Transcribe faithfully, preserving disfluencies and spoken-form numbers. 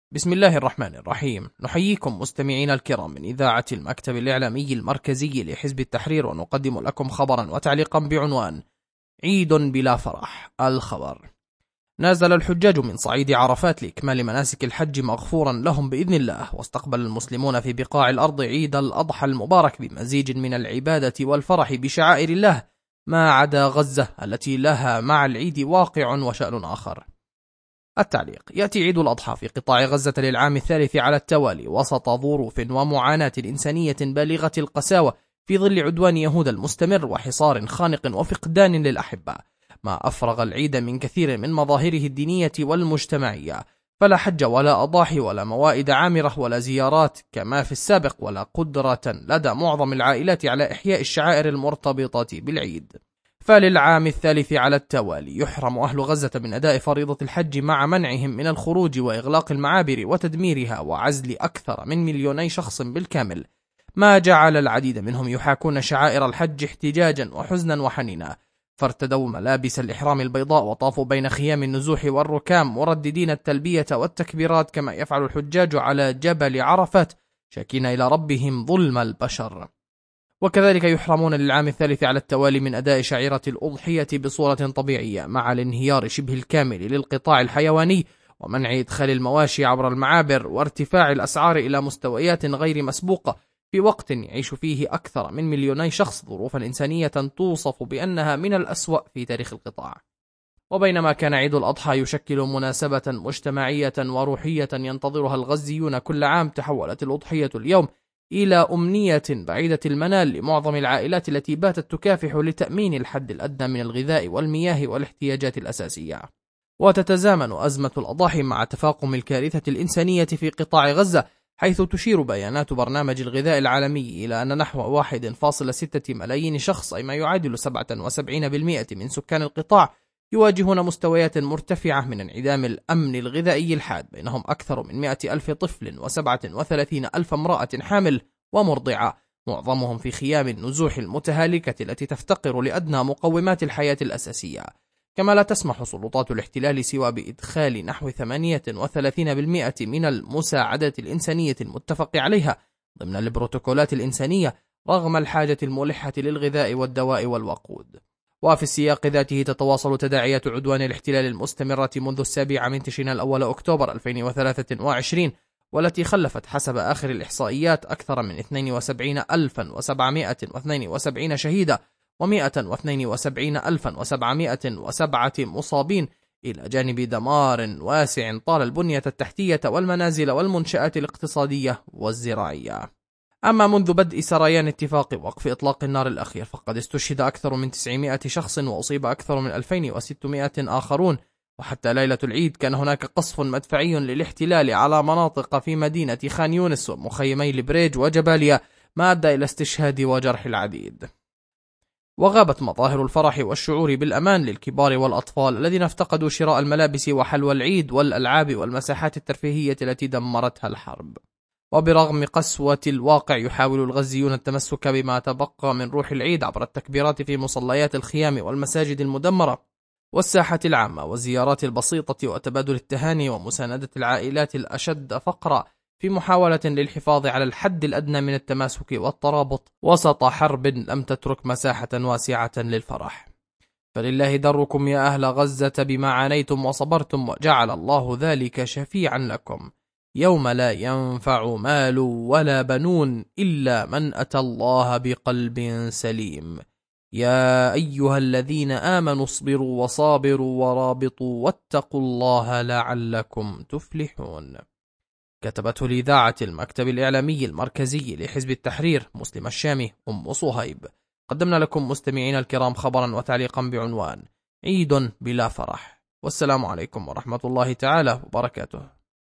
بسم الله الرحمن الرحيم. نحييكم مستمعينا الكرام من إذاعة المكتب الإعلامي المركزي لحزب التحرير، ونقدم لكم خبرا وتعليقا بعنوان عيد بلا فرح. الخبر: نازل الحجاج من صعيد عرفات لإكمال مناسك الحج مغفورا لهم بإذن الله، واستقبل المسلمون في بقاع الأرض عيد الأضحى المبارك بمزيج من العبادة والفرح بشعائر الله، ما عدا غزة التي لها مع العيد واقع وشأن آخر. التعليق: يأتي عيد الأضحى في قطاع غزة للعام الثالث على التوالي وسط ظروف ومعاناة إنسانية بالغة القساوة في ظل عدوان يهود المستمر وحصار خانق وفقدان للأحبة، ما أفرغ العيد من كثير من مظاهره الدينية والمجتمعية، فلا حج ولا أضاحي ولا موائد عامرة ولا زيارات كما في السابق، ولا قدرة لدى معظم العائلات على إحياء الشعائر المرتبطة بالعيد. فللعام الثالث على التوالي يحرم أهل غزة من أداء فريضة الحج، مع منعهم من الخروج وإغلاق المعابر وتدميرها وعزل أكثر من مليوني شخص بالكامل، ما جعل العديد منهم يحاكون شعائر الحج احتجاجا وحزنا وحنينا، فارتدوا ملابس الإحرام البيضاء وطافوا بين خيام النزوح والركام مرددين التلبية والتكبيرات كما يفعل الحجاج على جبل عرفات، شاكين إلى ربهم ظلم البشر. وكذلك يحرمون للعام الثالث على التوالي من أداء شعيرة الأضحية بصورة طبيعية، مع الانهيار شبه الكامل للقطاع الحيواني ومنع إدخال المواشي عبر المعابر وارتفاع الأسعار إلى مستويات غير مسبوقة، في وقت يعيش فيه أكثر من مليوني شخص ظروفا إنسانية توصف بأنها من الأسوأ في تاريخ القطاع. وبينما كان عيد الأضحى يشكل مناسبة مجتمعية وروحية ينتظرها الغزيون كل عام، تحولت الأضحية اليوم إلى أمنية بعيدة المنال لمعظم العائلات التي باتت تكافح لتأمين الحد الأدنى من الغذاء والمياه والاحتياجات الأساسية. وتتزامن أزمة الأضاحي مع تفاقم الكارثة الإنسانية في قطاع غزة، حيث تشير بيانات برنامج الغذاء العالمي إلى أن نحو واحد فاصلة ستة ملايين شخص، أي ما يعادل سبعة وسبعين بالمئة من سكان القطاع، يواجهون مستويات مرتفعة من انعدام الأمن الغذائي الحاد، بينهم أكثر من مئة ألف طفل وسبعة وثلاثين ألف امرأة حامل ومرضعة، معظمهم في خيام النزوح المتهالكة التي تفتقر لأدنى مقومات الحياة الأساسية. كما لا تسمح سلطات الاحتلال سوى بإدخال نحو ثمانية وثلاثين بالمئة من المساعدات الإنسانية المتفق عليها ضمن البروتوكولات الإنسانية، رغم الحاجة الملحة للغذاء والدواء والوقود. وفي السياق ذاته تتواصل تداعيات عدوان الاحتلال المستمرة منذ السابع من تشرين الأول أكتوبر ألفين وثلاثة وعشرين، والتي خلفت حسب آخر الإحصائيات أكثر من اثنين وسبعين ألفا وسبعمئة واثنين وسبعين شهيدا ومئة واثنين وسبعين ألفا وسبعمئة وسبعة مصابين، إلى جانب دمار واسع طال البنية التحتية والمنازل والمنشآت الاقتصادية والزراعية. أما منذ بدء سريان اتفاق وقف إطلاق النار الأخير، فقد استشهد أكثر من تسعمئة شخص وأصيب أكثر من ألفين وستمئة آخرون، وحتى ليلة العيد كان هناك قصف مدفعي للاحتلال على مناطق في مدينة خان يونس ومخيمي البريج وجباليا، ما أدى إلى استشهاد وجرح العديد. وغابت مظاهر الفرح والشعور بالأمان للكبار والأطفال الذين افتقدوا شراء الملابس وحلوى العيد والألعاب والمساحات الترفيهية التي دمرتها الحرب. وبرغم قسوة الواقع، يحاول الغزيون التمسك بما تبقى من روح العيد عبر التكبيرات في مصليات الخيام والمساجد المدمرة والساحة العامة والزيارات البسيطة وتبادل التهاني ومساندة العائلات الأشد فقرا، في محاولة للحفاظ على الحد الأدنى من التماسك والترابط وسط حرب لم تترك مساحة واسعة للفرح. فلله دركم يا أهل غزة بما عانيتم وصبرتم، وجعل الله ذلك شفيعا لكم يوم لا ينفع مال ولا بنون إلا من أتى الله بقلب سليم. يا أيها الذين آمنوا اصبروا وصابروا ورابطوا واتقوا الله لعلكم تفلحون. كتبته لإذاعة المكتب الإعلامي المركزي لحزب التحرير مسلم الشامي أم صهيب. قدمنا لكم مستمعين الكرام خبرا وتعليقا بعنوان عيد بلا فرح، والسلام عليكم ورحمة الله تعالى وبركاته.